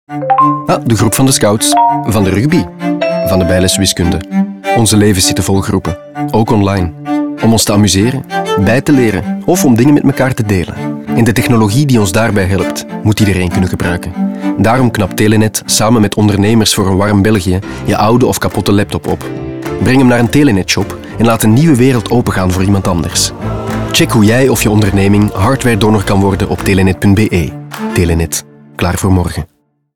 De groep van de scouts, van de rugby, van de bijles wiskunde. Onze levens zitten vol groepen, ook online. Om ons te amuseren, bij te leren of om dingen met elkaar te delen. En de technologie die ons daarbij helpt, moet iedereen kunnen gebruiken. Daarom knapt Telenet samen met ondernemers voor een warm België je oude of kapotte laptop op. Breng hem naar een Telenet-shop en laat een nieuwe wereld opengaan voor iemand anders. Check hoe jij of je onderneming hardware-donor kan worden op telenet.be. Telenet, klaar voor morgen.